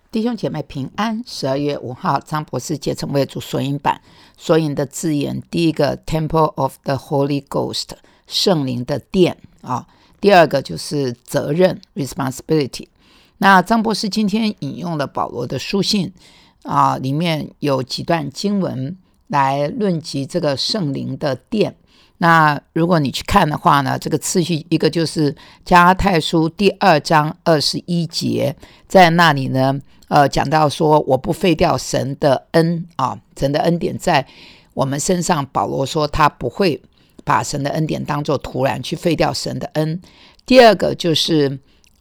弟兄姐妹平安，12月5号，张博士结成为主索引版索引的字眼，第一个 Temple of the Holy Ghost 圣灵的殿第二个就是责任 responsibility。那张博士今天引用了保罗的书信里面有几段经文来论及这个圣灵的殿。那如果你去看的话呢，这个次序一个就是加拉太书第2章21节，在那里呢讲到说我不废掉神的恩神的恩典在我们身上，保罗说他不会把神的恩典当作突然去废掉神的恩。第二个就是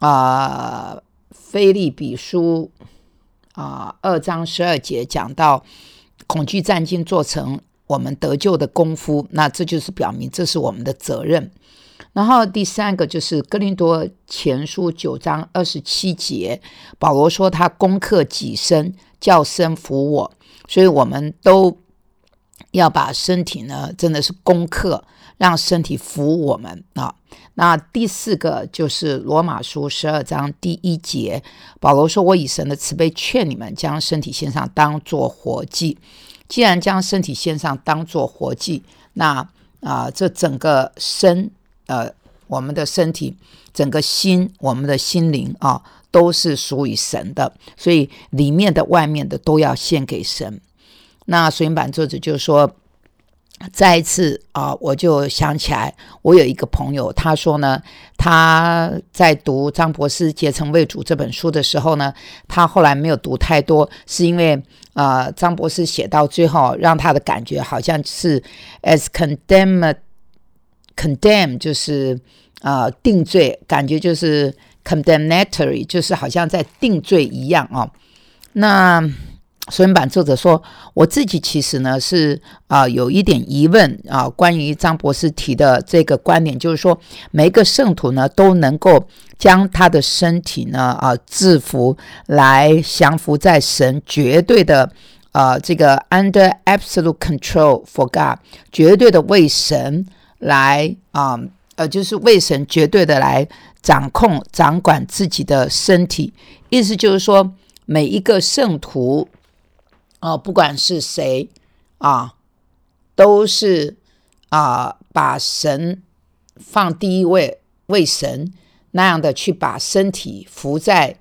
腓立比书2章12节讲到恐惧战兢做成我们得救的功夫，那这就是表明这是我们的责任。然后第三个就是哥林多前书9章27节，保罗说他攻克己身，叫身服我，所以我们都要把身体呢真的是攻克，让身体服我们那第四个就是罗马书12章第1节，保罗说我以神的慈悲劝你们将身体献上当作活祭。既然将身体献上当作活祭，那这整个身我们的身体，整个心，我们的心灵都是属于神的，所以里面的外面的都要献给神。那索引版作者就说，再一次我就想起来，我有一个朋友，他说呢，他在读张博士结成为主这本书的时候呢，他后来没有读太多，是因为张博士写到最后让他的感觉好像是 as condemn 就是定罪，感觉就是 condemnatory 就是好像在定罪一样那索引版作者说，我自己其实呢是有一点疑问关于张博士提的这个观点，就是说每一个圣徒呢都能够将他的身体呢制服，来降服在神绝对的这个 under absolute control for God， 绝对的为神来就是为神绝对的来掌控掌管自己的身体。意思就是说每一个圣徒不管是谁都是把神放第一位，为神那样的去把身体服在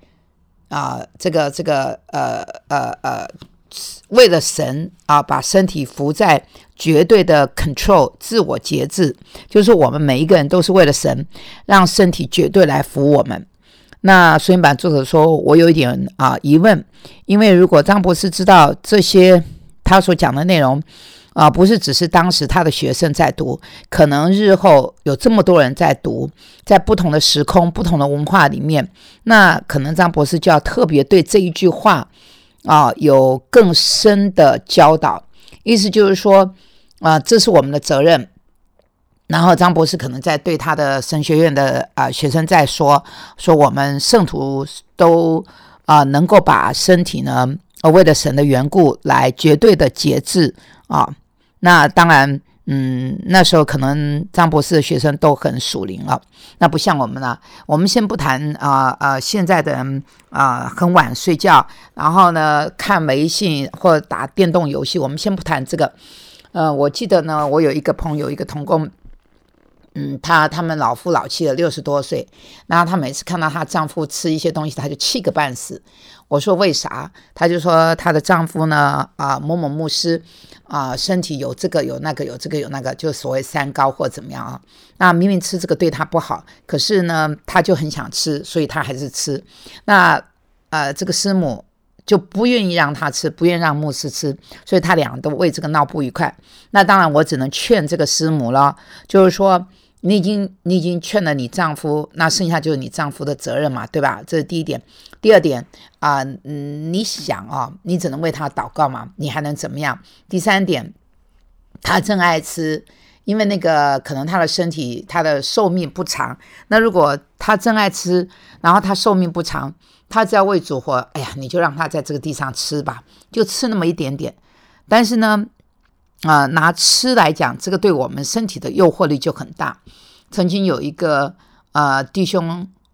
为了神把身体服在绝对的 control 自我节制，就是我们每一个人都是为了神，让身体绝对来服我们。那索引版作者说，我有一点疑问，因为如果张博士知道这些他所讲的内容不是只是当时他的学生在读，可能日后有这么多人在读，在不同的时空不同的文化里面，那可能张博士就要特别对这一句话有更深的教导。意思就是说这是我们的责任。然后张博士可能在对他的神学院的学生在说我们圣徒都能够把身体呢为了神的缘故来绝对的节制那当然那时候可能张博士的学生都很属灵那不像我们了。我们先不谈现在的人很晚睡觉，然后呢看微信或者打电动游戏，我们先不谈这个。我记得呢，我有一个朋友，一个同工，他们老夫老妻了，60多岁，然后她每次看到她丈夫吃一些东西，她就气个半死。我说为啥？她就说她的丈夫呢某某牧师身体有这个有那个有这个有那个，就所谓三高或怎么样那明明吃这个对她不好，可是呢她就很想吃，所以她还是吃。那这个师母就不愿意让他吃，不愿意让牧师吃，所以他俩都为这个闹不愉快。那当然我只能劝这个师母了，就是说你已经劝了你丈夫，那剩下就是你丈夫的责任嘛，对吧？这是第一点。第二点你想你只能为他祷告嘛，你还能怎么样？第三点，他真爱吃，因为那个可能他的身体他的寿命不长，那如果他真爱吃，然后他寿命不长，他只要为主活，哎呀，你就让他在这个地上吃吧，就吃那么一点点。但是呢拿吃来讲，这个对我们身体的诱惑力就很大。曾经有一个弟兄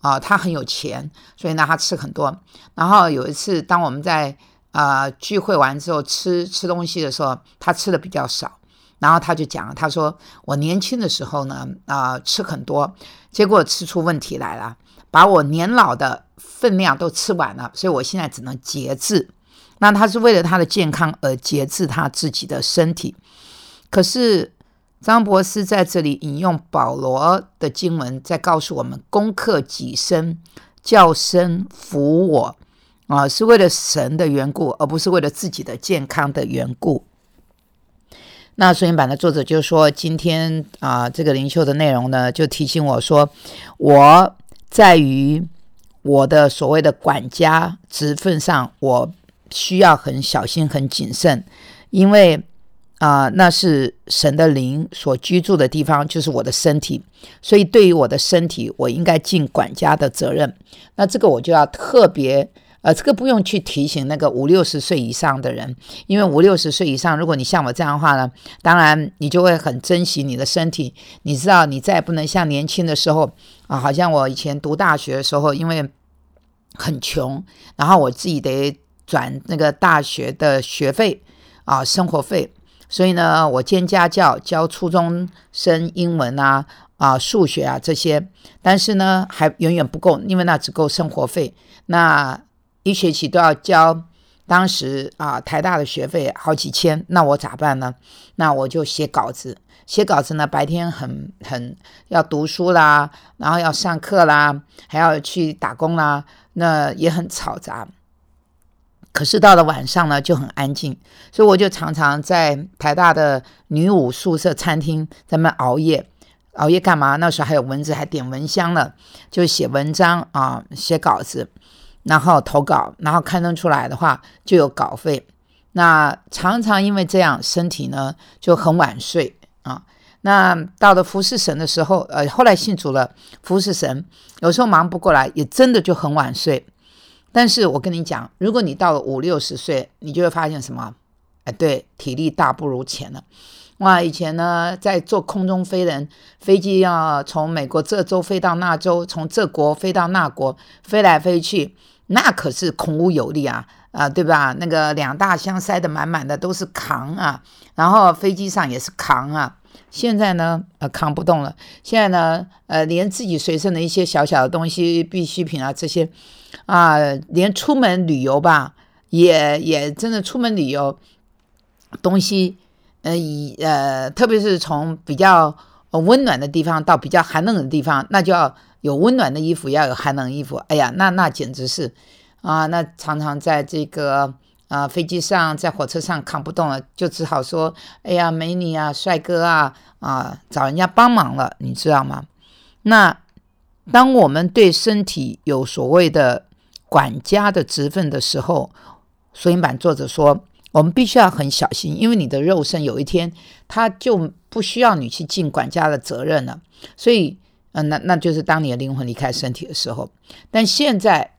他很有钱，所以呢他吃很多。然后有一次当我们在聚会完之后吃东西的时候，他吃的比较少，然后他就讲，他说我年轻的时候呢吃很多，结果吃出问题来了，把我年老的分量都吃完了，所以我现在只能节制。那他是为了他的健康而节制他自己的身体。可是张博士在这里引用保罗的经文，在告诉我们，攻克己身，叫身服我是为了神的缘故，而不是为了自己的健康的缘故。那索引版的作者就说，今天这个灵修的内容呢，就提醒我说，我在于我的所谓的管家职分上，我需要很小心很谨慎，因为那是神的灵所居住的地方，就是我的身体，所以对于我的身体，我应该尽管家的责任。那这个我就要特别这个不用去提醒那个50-60岁以上的人，因为50-60岁以上，如果你像我这样的话呢，当然你就会很珍惜你的身体，你知道你再也不能像年轻的时候好像我以前读大学的时候，因为很穷，然后我自己得转那个大学的学费生活费，所以呢我兼家教，教初中生英文数学这些，但是呢还远远不够，因为那只够生活费，那一学期都要交当时台大的学费好几千，那我咋办呢？那我就写稿子呢，白天很要读书啦，然后要上课啦，还要去打工啦，那也很嘈杂。可是到了晚上呢就很安静，所以我就常常在台大的女武宿舍餐厅在那边熬夜干嘛？那时候还有蚊子，还点蚊香了，就写文章写稿子，然后投稿，然后刊登出来的话就有稿费。那常常因为这样，身体呢就很晚睡那到了服侍神的时候后来信主了，服侍神有时候忙不过来，也真的就很晚睡。但是我跟你讲，如果你到了50-60岁，你就会发现什么？对，体力大不如前了。以前呢在做空中飞人，飞机要从美国这州飞到那州，从这国飞到那国，飞来飞去，那可是孔武有力对吧？那个2大箱塞得满满的都是扛然后飞机上也是扛现在呢扛不动了，现在呢连自己随身的一些小小的东西必需品这些连出门旅游吧，也真的出门旅游东西特别是从比较温暖的地方到比较寒冷的地方，那就要有温暖的衣服，要有寒冷的衣服。哎呀，那简直是那常常在这个飞机上，在火车上扛不动了，就只好说，哎呀，美女帅哥找人家帮忙了，你知道吗？那当我们对身体有所谓的管家的职分的时候，索引版作者说，我们必须要很小心，因为你的肉身有一天他就不需要你去尽管家的责任了，所以那就是当你的灵魂离开身体的时候。但现在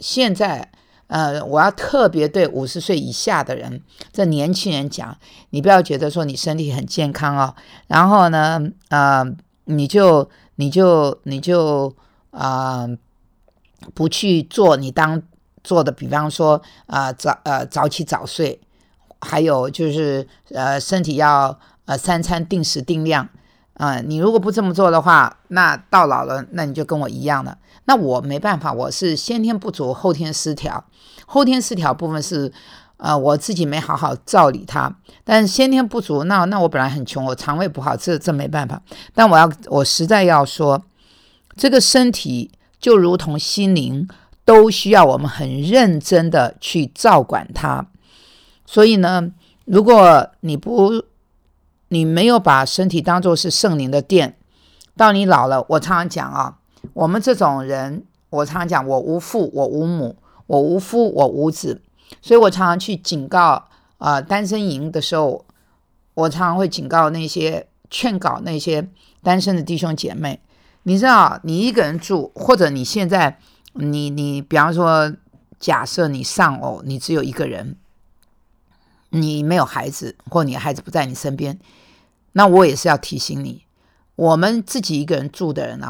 我要特别对50岁以下的人，这年轻人讲，你不要觉得说你身体很健康然后呢你就不去做你当做的，比方说早起早睡，还有就是身体要3餐定时定量你如果不这么做的话，那到老了那你就跟我一样了。那我没办法，我是先天不足后天失调，后天失调部分是我自己没好好照理它，但是先天不足，那我本来很穷，我肠胃不好，这没办法。但我实在要说，这个身体就如同心灵，都需要我们很认真的去照管它。所以呢，如果你没有把身体当作是圣灵的殿，到你老了，我常常讲我们这种人，我常常讲，我无父，我无母，我无夫，我无子，所以我常常去警告单身营的时候，我常常会警告那些劝告那些单身的弟兄姐妹，你知道，你一个人住，或者你现在你比方说，假设你丧偶，你只有一个人，你没有孩子，或你的孩子不在你身边，那我也是要提醒你，我们自己一个人住的人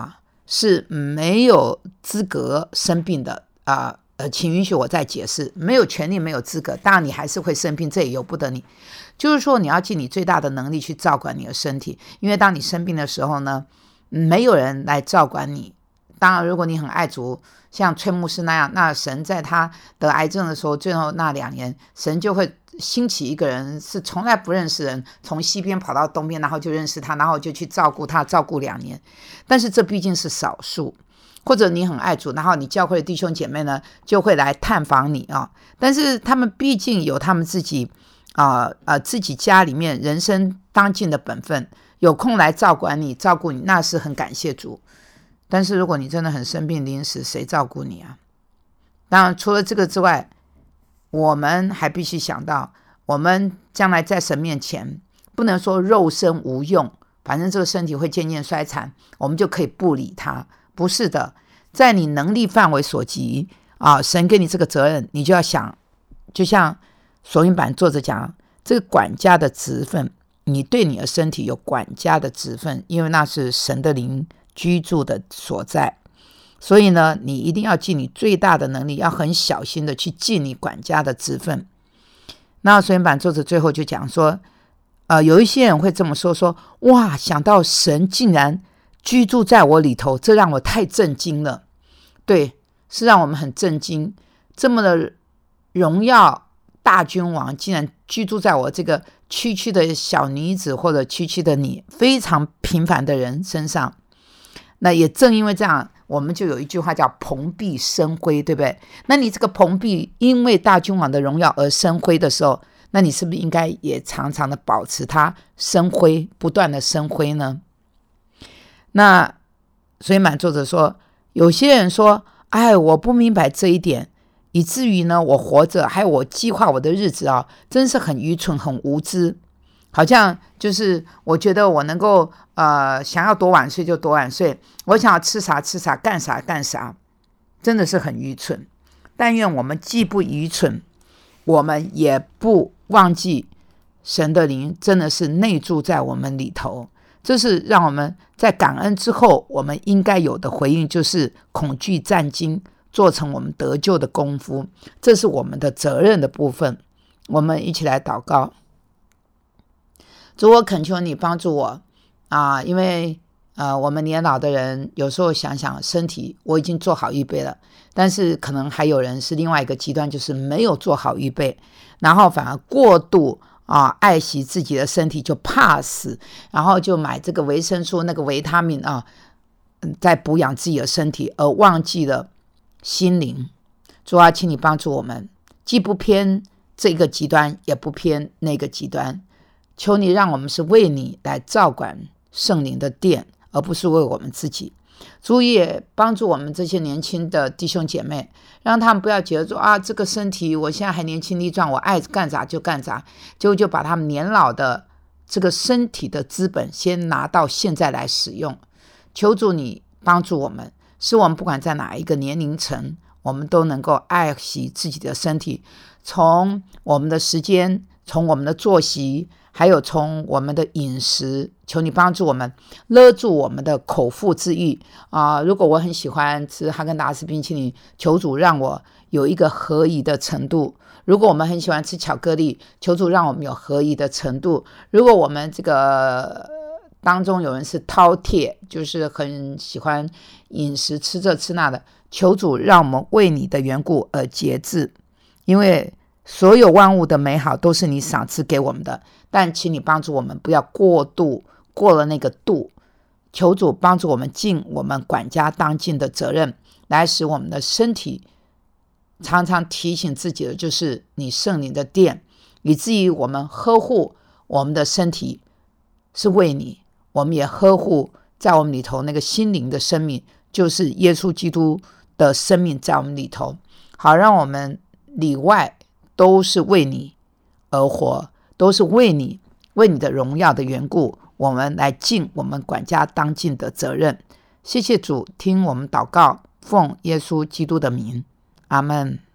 是没有资格生病的请允许我再解释，没有权利没有资格，当然你还是会生病，这也由不得你。就是说你要尽你最大的能力去照管你的身体，因为当你生病的时候呢，没有人来照管你。当然如果你很爱主，像崔牧师那样，那神在他得癌症的时候最后那2年，神就会兴起一个人是从来不认识人，从西边跑到东边，然后就认识他，然后就去照顾他，照顾2年。但是这毕竟是少数，或者你很爱主，然后你教会的弟兄姐妹呢就会来探访你但是他们毕竟有他们自己自己家里面人生当尽的本分，有空来照管你照顾你，那是很感谢主。但是如果你真的很生病临死，谁照顾你啊？当然除了这个之外，我们还必须想到，我们将来在神面前不能说肉身无用，反正这个身体会渐渐衰残，我们就可以不理它。不是的，在你能力范围所及神给你这个责任，你就要想，就像索引版作者讲，这个管家的职分，你对你的身体有管家的职分，因为那是神的灵居住的所在。所以呢，你一定要尽你最大的能力，要很小心的去尽你管家的职分。那索引版作者最后就讲说，有一些人会这么说哇，想到神竟然居住在我里头，这让我太震惊了。对，是让我们很震惊，这么的荣耀大君王竟然居住在我这个区区的小女子，或者区区的你非常平凡的人身上。那也正因为这样，我们就有一句话叫蓬荜生辉，对不对？那你这个蓬荜因为大君王的荣耀而生辉的时候，那你是不是应该也常常的保持它生辉，不断的生辉呢？那所以满作者说，有些人说，我不明白这一点，以至于呢，我活着还有我计划我的日子真是很愚蠢很无知，好像就是我觉得我能够想要多晚睡就多晚睡，我想要吃啥吃啥，干啥干啥，真的是很愚蠢。但愿我们既不愚蠢，我们也不忘记神的灵真的是内住在我们里头。这是让我们在感恩之后我们应该有的回应，就是恐惧战惊，做成我们得救的功夫，这是我们的责任的部分。我们一起来祷告。主，我恳求你帮助我因为我们年老的人有时候想想身体我已经做好预备了，但是可能还有人是另外一个极端，就是没有做好预备，然后反而过度爱惜自己的身体，就怕死，然后就买这个维生素那个维他命在补养自己的身体，而忘记了心灵。主啊，请你帮助我们，既不偏这个极端，也不偏那个极端。求你让我们是为你来照管圣灵的殿，而不是为我们自己。主也帮助我们这些年轻的弟兄姐妹，让他们不要觉得说这个身体我现在还年轻力壮，我爱干啥就干啥，就把他们年老的这个身体的资本先拿到现在来使用。求主你帮助我们，使我们不管在哪一个年龄层，我们都能够爱惜自己的身体，从我们的时间，从我们的作息，还有从我们的饮食，求你帮助我们勒住我们的口腹之欲如果我很喜欢吃哈根达斯冰淇淋，求主让我有一个合宜的程度。如果我们很喜欢吃巧克力，求主让我们有合宜的程度。如果我们这个当中有人是饕餮，就是很喜欢饮食吃这吃那的，求主让我们为你的缘故而节制，因为所有万物的美好都是你赏赐给我们的，但请你帮助我们不要过了那个度。求主帮助我们尽我们管家当尽的责任，来使我们的身体常常提醒自己的就是你圣灵的殿，以至于我们呵护我们的身体是为你，我们也呵护在我们里头那个心灵的生命，就是耶稣基督的生命在我们里头，好让我们里外都是为你而活，都是为你的荣耀的缘故，我们来尽我们管家当尽的责任。谢谢主，听我们祷告，奉耶稣基督的名，阿们。